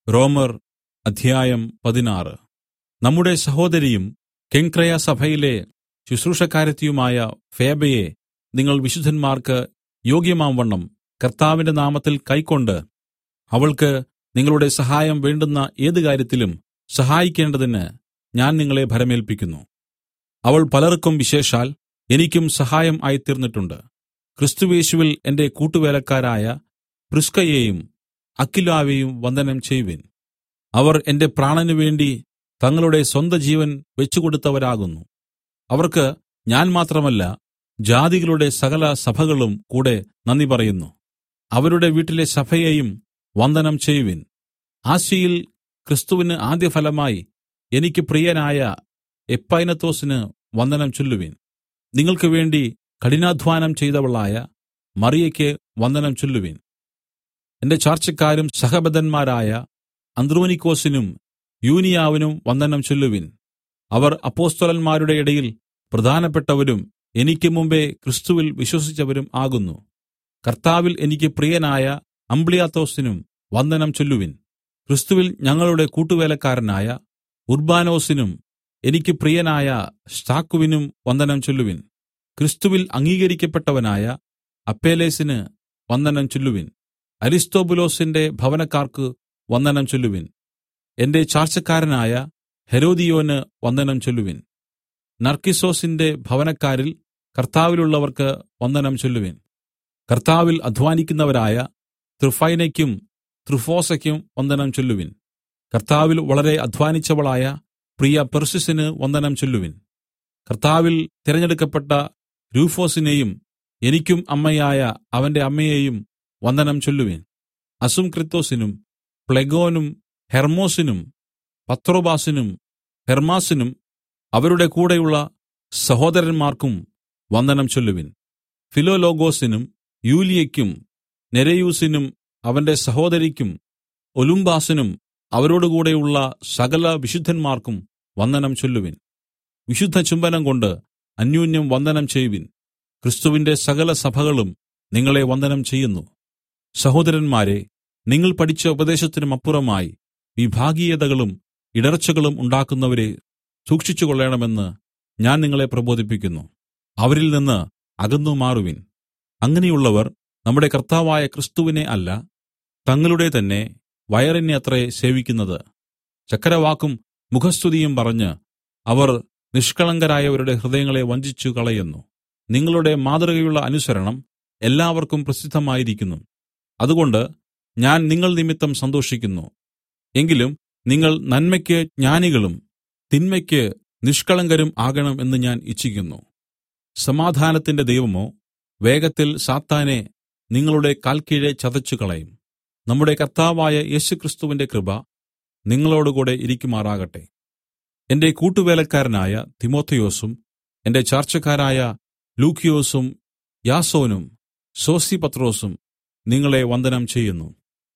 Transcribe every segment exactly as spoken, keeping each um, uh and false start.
റോമർ അധ്യായം പതിനാറ്. നമ്മുടെ സഹോദരിയും കെങ്ക്രയസഭയിലെ ശുശ്രൂഷക്കാരത്തിയുമായ ഫേബയെ നിങ്ങൾ വിശുദ്ധന്മാർക്ക് യോഗ്യമാംവണ്ണം കർത്താവിന്റെ നാമത്തിൽ കൈക്കൊണ്ട് അവൾക്ക് നിങ്ങളുടെ സഹായം വേണ്ടുന്ന ഏത് കാര്യത്തിലും സഹായിക്കേണ്ടതിന് ഞാൻ നിങ്ങളെ ഭരമേല്പിക്കുന്നു. അവൾ പലർക്കും വിശേഷാൽ എനിക്കും സഹായം ആയിത്തീർന്നിട്ടുണ്ട്. ക്രിസ്തുയേശുവിൽ എന്റെ കൂട്ടുവേലക്കാരായ പ്രിസ്കയെയും അക്വിലാവെയും വന്ദനം ചെയ്‌വിൻ. അവർ എന്റെ പ്രാണന് വേണ്ടി തങ്ങളുടെ സ്വന്ത ജീവൻ വെച്ചുകൊടുത്തവരാകുന്നു. അവർക്ക് ഞാൻ മാത്രമല്ല, ജാതികളുടെ സകല സഭകളും കൂടെ നന്ദി പറയുന്നു. അവരുടെ വീട്ടിലെ സഭയെയും വന്ദനം ചെയ്‌വിൻ. ആസ്യയിൽ ക്രിസ്തുവിന് ആദ്യഫലമായി എനിക്ക് പ്രിയനായ എപ്പൈനത്തോസിന് വന്ദനം ചൊല്ലുവിൻ. നിങ്ങൾക്ക് വേണ്ടി കഠിനാധ്വാനം ചെയ്തവളായ മറിയയ്ക്ക് വന്ദനം ചൊല്ലുവിൻ. എന്റെ ചാർച്ചക്കാരും സഹബദ്ധന്മാരായ അന്ത്രോനിക്കോസിനും യൂനിയാവിനും വന്ദനം ചൊല്ലുവിൻ. അവർ അപ്പൊസ്തലന്മാരുടെ ഇടയിൽ പ്രധാനപ്പെട്ടവരും എനിക്ക് മുമ്പെ ക്രിസ്തുവിൽ വിശ്വസിച്ചവരും ആകുന്നു. കർത്താവിൽ എനിക്ക് പ്രിയനായ അംപ്ലിയാത്തോസിനും വന്ദനം ചൊല്ലുവിൻ. ക്രിസ്തുവിൽ ഞങ്ങളുടെ കൂട്ടുവേലക്കാരനായ ഉർബ്ബാനോസിനും എനിക്ക് പ്രിയനായ സ്താക്കുവിനും വന്ദനം ചൊല്ലുവിൻ. ക്രിസ്തുവിൽ അംഗീകരിക്കപ്പെട്ടവനായ അപ്പേലെസിന് വന്ദനം ചൊല്ലുവിൻ. അരിസ്തൊബുലോസിന്റെ ഭവനക്കാർക്ക് വന്ദനം ചൊല്ലുവിൻ. എന്റെ ചാർച്ചക്കാരനായ ഹെരോദിയോന് വന്ദനം ചൊല്ലുവിൻ. നർക്കിസ്സോസിന്റെ ഭവനക്കാരിൽ കർത്താവിലുള്ളവർക്ക് വന്ദനം ചൊല്ലുവിൻ. കർത്താവിൽ അദ്ധ്വാനിക്കുന്നവരായ ത്രുഫൈനയ്ക്കും ത്രുഫോസയ്ക്കും വന്ദനം ചൊല്ലുവിൻ. കർത്താവിൽ വളരെ അദ്ധ്വാനിച്ചവളായ പ്രിയ പെർസിസിന് വന്ദനം ചൊല്ലുവിൻ. കർത്താവിൽ തിരഞ്ഞെടുക്കപ്പെട്ട രൂഫോസിനെയും എനിക്കും അമ്മയായ അവന്റെ അമ്മയെയും വന്ദനം ചൊല്ലുവിൻ. അസുംക്രിത്തോസിനും പ്ലെഗോനും ഹെർമോസിനും പത്രോബാസിനും ഹെർമാസിനും അവരുടെ കൂടെയുള്ള സഹോദരന്മാർക്കും വന്ദനം ചൊല്ലുവിൻ. ഫിലോലോഗോസിനും യൂലിയയ്ക്കും നെരയൂസിനും അവന്റെ സഹോദരിക്കും ഒലുംബാസിനും അവരോടുകൂടെയുള്ള സകല വിശുദ്ധന്മാർക്കും വന്ദനം ചൊല്ലുവിൻ. വിശുദ്ധ ചുംബനം കൊണ്ട് അന്യോന്യം വന്ദനം ചെയ്‌വിൻ. ക്രിസ്തുവിന്റെ സകല സഭകളും നിങ്ങളെ വന്ദനം ചെയ്യുന്നു. സഹോദരന്മാരെ, നിങ്ങൾ പഠിച്ച ഉപദേശത്തിനുമപ്പുറമായി വിഭാഗീയതകളും ഇടർച്ചകളും ഉണ്ടാക്കുന്നവരെ സൂക്ഷിച്ചുകൊള്ളേണമെന്ന് ഞാൻ നിങ്ങളെ പ്രബോധിപ്പിക്കുന്നു. അവരിൽ നിന്ന് അകന്നു മാറുവിൻ. അങ്ങനെയുള്ളവർ നമ്മുടെ കർത്താവായ ക്രിസ്തുവിനെ അല്ല, തങ്ങളുടെ തന്നെ വയറിനെ അത്രേ സേവിക്കുന്നത്. ചക്കരവാക്കും മുഖസ്തുതിയും പറഞ്ഞ് അവർ നിഷ്കളങ്കരായവരുടെ ഹൃദയങ്ങളെ വഞ്ചിച്ചു കളയുന്നു. നിങ്ങളുടെ മാതൃകയുള്ള അനുസരണം എല്ലാവർക്കും പ്രസിദ്ധമായിരിക്കുന്നു. അതുകൊണ്ട് ഞാൻ നിങ്ങൾ നിമിത്തം സന്തോഷിക്കുന്നു. എങ്കിലും നിങ്ങൾ നന്മയ്ക്ക് ജ്ഞാനികളും തിന്മയ്ക്ക് നിഷ്കളങ്കരും ആകണം എന്ന് ഞാൻ ഇച്ഛിക്കുന്നു. സമാധാനത്തിന്റെ ദൈവമോ വേഗത്തിൽ സാത്താനെ നിങ്ങളുടെ കാൽക്കീഴെ ചതച്ചുകളയും. നമ്മുടെ കർത്താവായ യേശുക്രിസ്തുവിന്റെ കൃപ നിങ്ങളോടുകൂടെ ഇരിക്കുമാറാകട്ടെ. എന്റെ കൂട്ടുവേലക്കാരനായ തിമൊഥെയോസും എന്റെ ചാർച്ചക്കാരായ ലൂക്കിയോസും യാസോനും സോസിപത്രോസും നിങ്ങളെ വന്ദനം ചെയ്യുന്നു.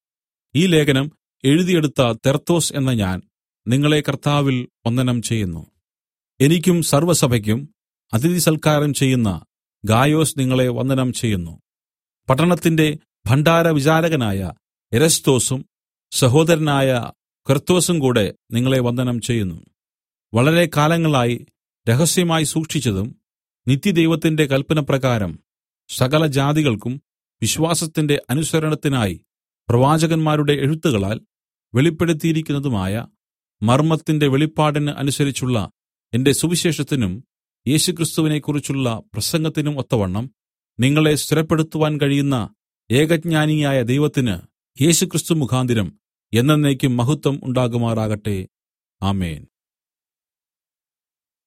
ഈ ലേഖനം എഴുതിയെടുത്ത തെർത്തോസ് എന്ന ഞാൻ നിങ്ങളെ കർത്താവിൽ വന്ദനം ചെയ്യുന്നു. എനിക്കും സർവ്വസഭയ്ക്കും അതിഥി സൽക്കാരം ചെയ്യുന്ന ഗായോസ് നിങ്ങളെ വന്ദനം ചെയ്യുന്നു. പട്ടണത്തിന്റെ ഭണ്ഡാര വിചാരകനായ എരസ്തൊസും സഹോദരനായ ക്വെർത്തോസും കൂടെ നിങ്ങളെ വന്ദനം ചെയ്യുന്നു. വളരെ കാലങ്ങളായി രഹസ്യമായി സൂക്ഷിച്ചതും നിത്യദൈവത്തിന്റെ കല്പനപ്രകാരം സകല ജാതികൾക്കും വിശ്വാസത്തിന്റെ അനുസരണത്തിനായി പ്രവാചകന്മാരുടെ എഴുത്തുകളാൽ വെളിപ്പെടുത്തിയിരിക്കുന്നതുമായ മർമ്മത്തിന്റെ വെളിപ്പാടിന് അനുസരിച്ചുള്ള എന്റെ സുവിശേഷത്തിനും യേശുക്രിസ്തുവിനെക്കുറിച്ചുള്ള പ്രസംഗത്തിനും ഒത്തവണ്ണം നിങ്ങളെ സ്ഥിരപ്പെടുത്തുവാൻ കഴിയുന്ന ഏകജ്ഞാനിയായ ദൈവത്തിന് യേശുക്രിസ്തു മുഖാന്തരം എന്നെന്നേക്കും മഹത്വം ഉണ്ടാകുമാറാകട്ടെ. ആമേൻ.